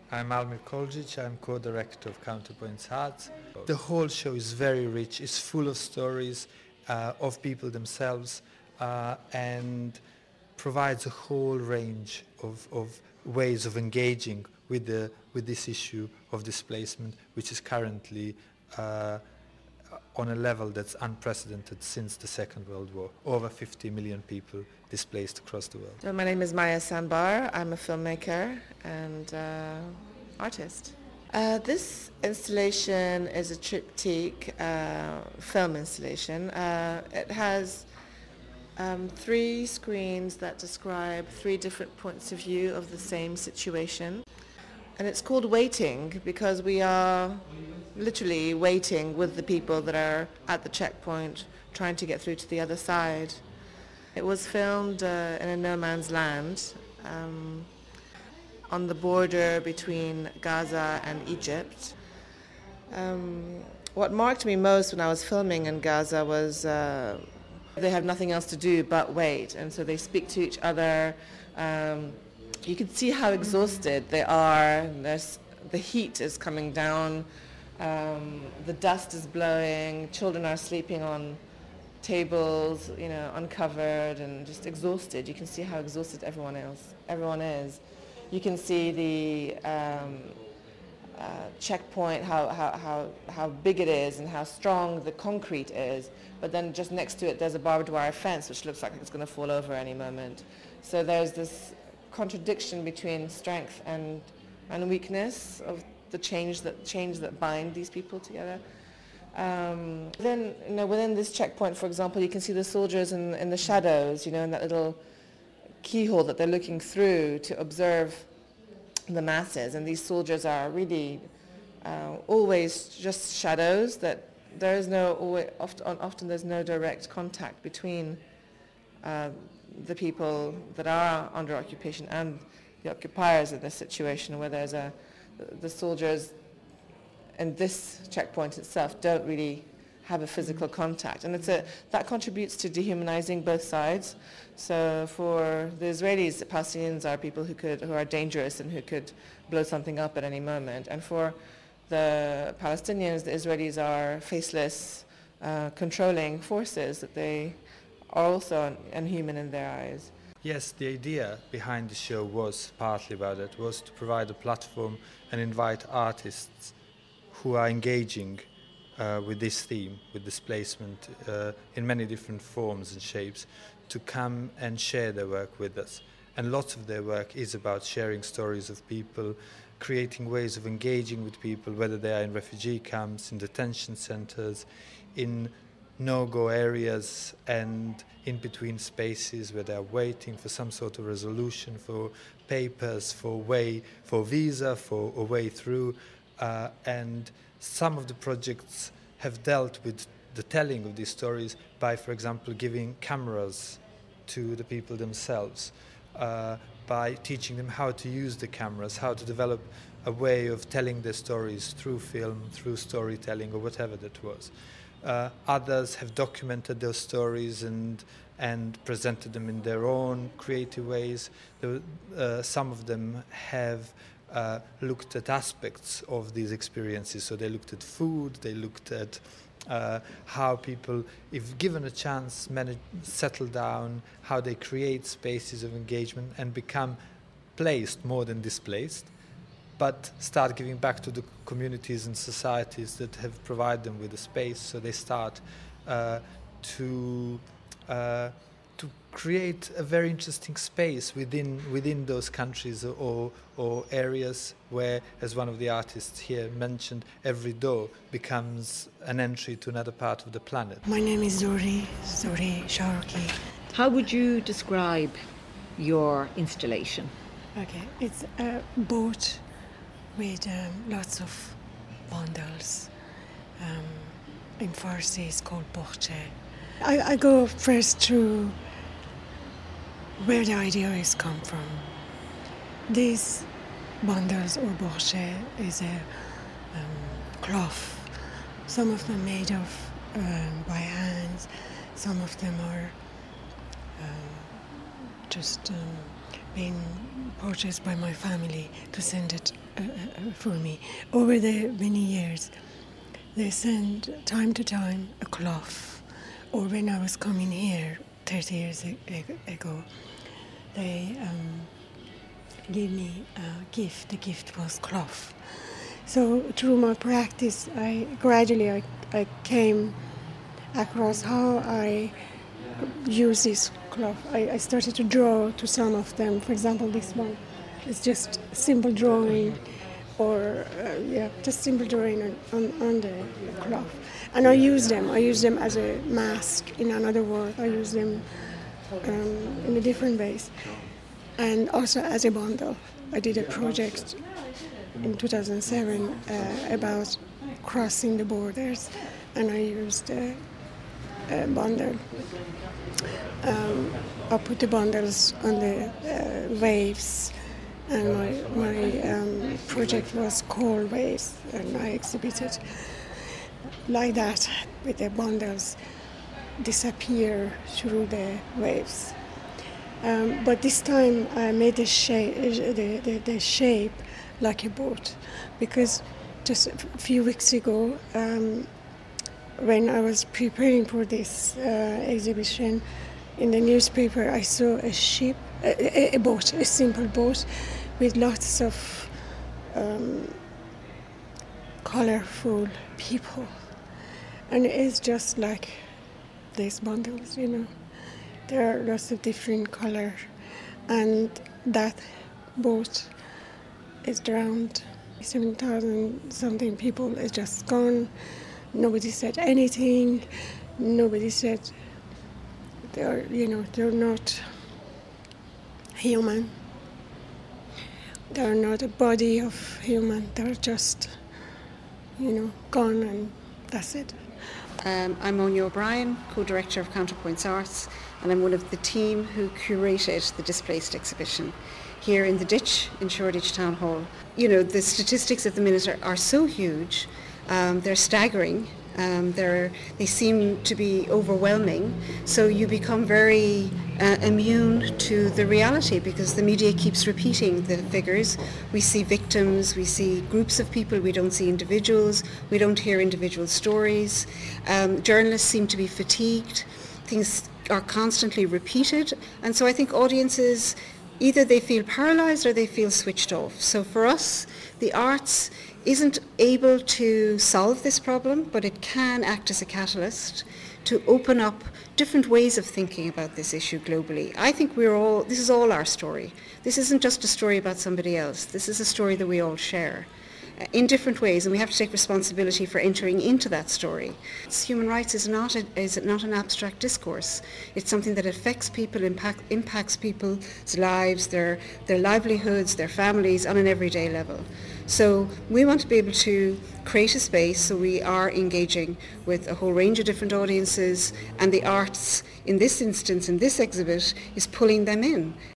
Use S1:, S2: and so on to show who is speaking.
S1: I'm Almir Koljic, I'm co-director of Counterpoints Arts. The whole show is very rich, it's full of stories of people themselves and provides a whole range of ways of engaging with this issue of displacement, which is currently on a level that's unprecedented since the Second World War. Over 50 million people displaced across the world.
S2: So my name is Maya Sanbar. I'm a filmmaker and artist. This installation is a triptych film installation. It has 3 screens that describe 3 different points of view of the same situation. And it's called Waiting because we are literally waiting with the people that are at the checkpoint trying to get through to the other side. It was filmed in a no man's land on the border between Gaza and Egypt. What marked me most when I was filming in Gaza was they have nothing else to do but wait, and so they speak to each other. You can see how exhausted they are. The heat is coming down, the dust is blowing, children are sleeping on tables, uncovered and just exhausted. You can see how exhausted everyone is. You can see the checkpoint, how big it is and how strong the concrete is, but then just next to it there's a barbed wire fence which looks like it's going to fall over any moment. So there's this contradiction between strength and weakness of the change that bind these people together. Then, within this checkpoint, for example, you can see the soldiers in the shadows, in that little keyhole that they're looking through to observe the masses. And these soldiers are really always just shadows. That there is often there's no direct contact between the people that are under occupation and the occupiers in this situation, where the soldiers in this checkpoint itself don't really have a physical contact, and that contributes to dehumanizing both sides. So for the Israelis, the Palestinians are people who are dangerous and who could blow something up at any moment, and for the Palestinians, the Israelis are faceless, controlling forces that they are also inhuman in their eyes.
S1: Yes, the idea behind the show was partly about it, was to provide a platform and invite artists who are engaging with this theme, with displacement in many different forms and shapes, to come and share their work with us. And lots of their work is about sharing stories of people, creating ways of engaging with people, whether they are in refugee camps, in detention centers, in no-go areas and in between spaces where they are waiting for some sort of resolution, for papers, for visa, for a way through. And some of the projects have dealt with the telling of these stories by, for example, giving cameras to the people themselves, by teaching them how to use the cameras, how to develop a way of telling their stories through film, through storytelling, or whatever that was. Others have documented those stories and presented them in their own creative ways. Some of them have looked at aspects of these experiences. So they looked at food, they looked at how people, if given a chance, settle down, how they create spaces of engagement and become placed more than displaced, but start giving back to the communities and societies that have provided them with a space. So they start to create a very interesting space within those countries or areas where, as one of the artists here mentioned, every door becomes an entry to another part of the planet.
S3: My name is Zuri Sharuki.
S4: How would you describe your installation?
S3: Okay, it's a boat with lots of bundles. In Farsi it's called bohche. I go first through where the idea has come from. These bundles or bohche is a cloth. Some of them made of by hands, some of them are just being purchased by my family to send it for me. Over the many years, they send time to time a cloth. Or when I was coming here 30 years ago, they gave me a gift. The gift was cloth. So through my practice, I gradually came across how I use this cloth. I started to draw to some of them. For example, this one is just simple drawing, or just simple drawing on the cloth. And I use them. I use them as a mask. In another word, I use them in a different ways, and also as a bundle. I did a project in 2007 about crossing the borders, and I used a bundle. I put the bundles on the waves, and my project was Coral Waves, and I exhibited like that, with the bundles disappear through the waves. But this time I made the shape like a boat, because just a few weeks ago, when I was preparing for this exhibition, in the newspaper I saw a ship, a boat, a simple boat with lots of colorful people, and it's just like these bundles, There are lots of different colors, and that boat is drowned. 7,000 something people is just gone. Nobody said anything. Nobody said they're not human. They're not a body of human. They're just, gone, and that's it.
S4: I'm Monia O'Brien, co-director of Counterpoints Arts, and I'm one of the team who curated the Displaced exhibition here in the Ditch in Shoreditch Town Hall. The statistics at the minute are so huge, they're staggering, they seem to be overwhelming, so you become very immune to the reality because the media keeps repeating the figures. We see victims, we see groups of people, we don't see individuals, we don't hear individual stories. Journalists seem to be fatigued, things are constantly repeated, and so I think audiences, either they feel paralysed or they feel switched off. So for us, the arts isn't able to solve this problem, but it can act as a catalyst to open up different ways of thinking about this issue globally. I think this is all our story. This isn't just a story about somebody else. This is a story that we all share in different ways, and we have to take responsibility for entering into that story. Human rights is not an abstract discourse. It's something that affects people, impacts people's lives, their livelihoods, their families on an everyday level. So we want to be able to create a space so we are engaging with a whole range of different audiences, and the arts, in this instance, in this exhibit, is pulling them in.